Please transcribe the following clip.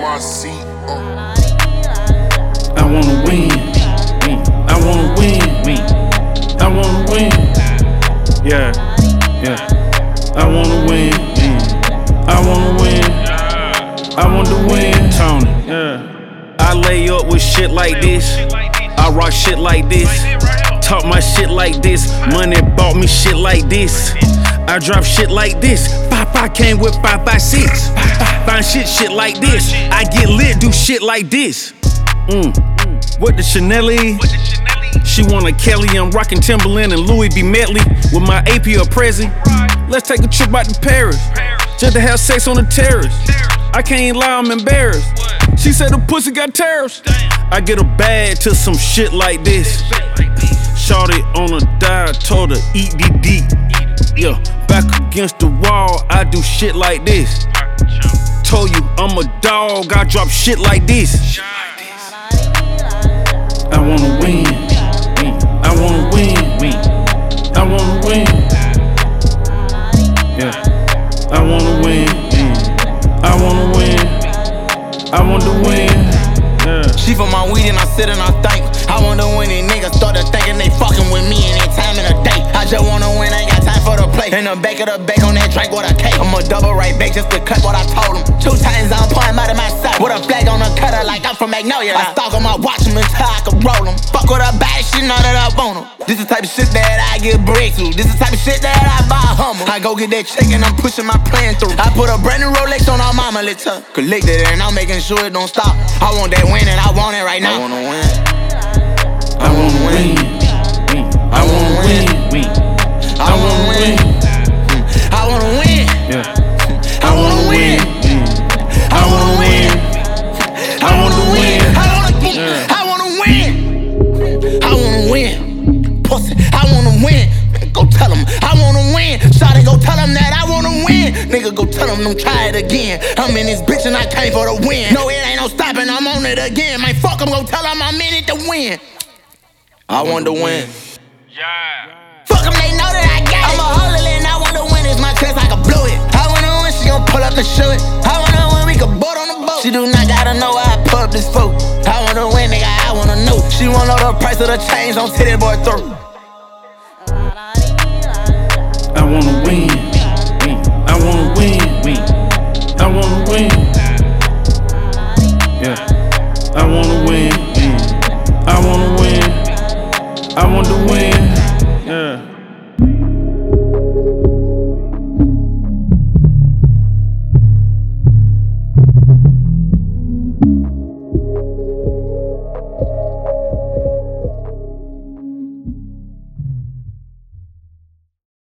NYC. I wanna win. I wanna win. I wanna win. Yeah. I wanna win. I wanna win. I want to win. Tony. Yeah. I lay up with shit like this. I rock shit like this. Talk my shit like this. Money bought me shit like this. I drop shit like this. 5-5 came with 5-5-6. Find shit like this. I get lit, do shit like this. What the Chanel-y? She want a Kelly, I'm rockin' Timberland and Louis B. Medley with my AP or Prezi. Let's take a trip out to Paris, just to have sex on the terrace. I can't lie, I'm embarrassed. She said the pussy got terrors. I get a bag to some shit like this. Shorty on a diet, told her eat DD. Yeah, back against the wall, I do shit like this. Told you I'm a dog, I drop shit like this. I wanna win. I wanna win. I wanna win. Yeah. I wanna win. I wanna win. I want to win. Yeah. She for my weed and I sit and I think. I wanna win and niggas started thinking they fucking with me and they time in a day. I just wanna win, ain't got time for the play. In the back of the bag on that drink with a cake. I'm a double right back just to cut what I told him. 2 times I'm pulling out of my side with a flag on the cutter like I'm from Magnolia. I stalk him, I watch him until I can roll him. Fuck with a bad shit, know that I want him. This is the type of shit that I get breakthrough. This is the type of shit that I buy humble. I go get that check and I'm pushing my plan through. I put a brand new Rolex on our mama, let's collect it and I'm making sure it don't stop. I want that win and I want it right now. I wanna win. I wanna win. I wanna win. I wanna win. I wanna win. Yeah. I wanna win. I wanna win. I wanna win. I wanna win. I wanna win. Pussy, I wanna win. Go tell him I wanna win. Shawty, go tell him that I wanna win. Nigga, go tell him don't try it again. I'm in this bitch and I came for the win. No, it ain't no stopping, I'm on it again. Man, fuck him, go tell him I'm in it to win. I want to win. Yeah. Fuck them, they know that I got it. I'm a holy and I want to win. It's my chest, I can blow it. I want to win, she gon' pull up and show it. I want to win, we can boat on the boat. She do not gotta know why I pull up this folk. I want to win, nigga, I want to know. She wanna know the price of the change on Titty Boy throat. I wanna win. I wanna win. I wanna win. Yeah. I wanna win. I wanna win. I want to win. Yeah.